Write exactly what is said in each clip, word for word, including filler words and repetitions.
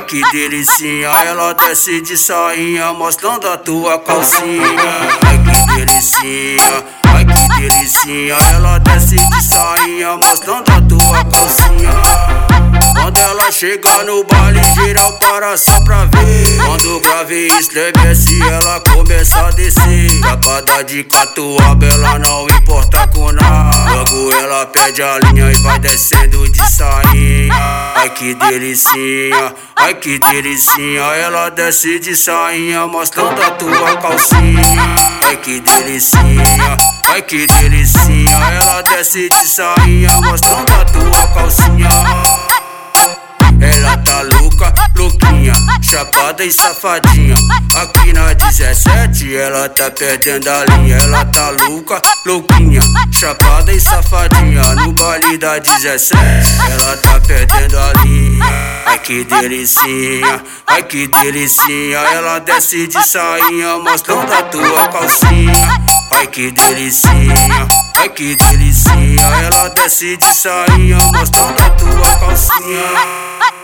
que delicinha, ela desce de sainha mostrando a tua calcinha. Ai que delicinha, ai que delicinha, ela desce de sainha mostrando a tua calcinha. Quando ela chega no baile geral para só pra ver. Quando o grave estremece ela começa a descer. Chapada de catuaba ela não importa com nada. Logo ela pede a linha e vai descendo de sainha. Ai que delicinha, ai que delicinha, ela desce de sainha mostrando a tua calcinha. Ai que delicinha, ai que delicinha, ela desce de sainha mostrando a tua calcinha. Ela tá louca, louquinha, chapada e safadinha. Aqui na dezessete ela tá perdendo a linha. Ela tá louca, louquinha, chapada e safadinha. No baile da dezessete ela tá perdendo a linha. Ai que delicinha, ai que delicinha, ela desce de sainha mostrando a tua calcinha. Ai que delicinha, ai que delicinha, ela desce de sainha mostrando a tua calcinha.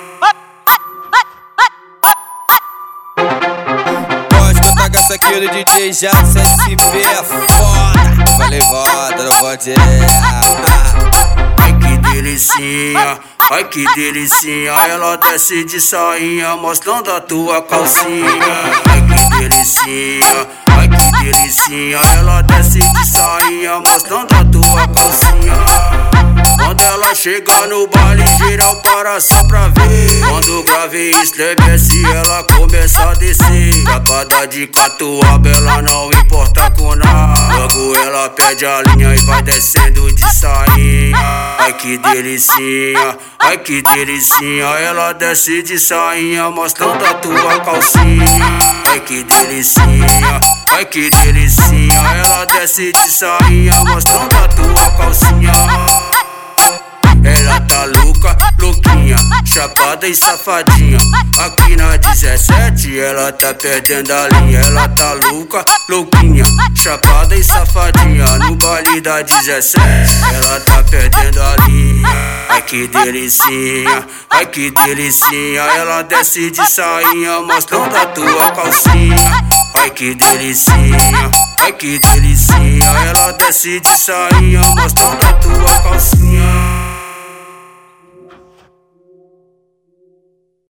Essa aqui do D J Jackson S P é foda. Falei volta, não pode ir. Ai que delicinha, ai que delicinha, ela desce de sainha mostrando a tua calcinha. Ai que delicinha, ai que delicinha, ela desce de sainha mostrando a tua calcinha. Quando ela chega no baile geral para só pra ver. Quando o grave estremece ela começa a descer. Chapada de catuaba ela não importa com nada. Logo ela pede a linha e vai descendo de sainha. Ai que delicinha, ai que delicinha, ela desce de sainha mostrando a tua calcinha. Ai que delicinha, ai que delicinha, ela desce de sainha mostrando a tua calcinha. Ela tá louca, louquinha, chapada e safadinha. Aqui na dezessete ela tá perdendo a linha. Ela tá louca, louquinha, chapada e safadinha. No baile da dezessete ela tá perdendo a linha. Ai que delicinha, ai que delicinha, ela desce de sainha mostrando a tua calcinha. Ai que delicinha, ai que delicinha, ela desce de sainha mostrando a tua calcinha.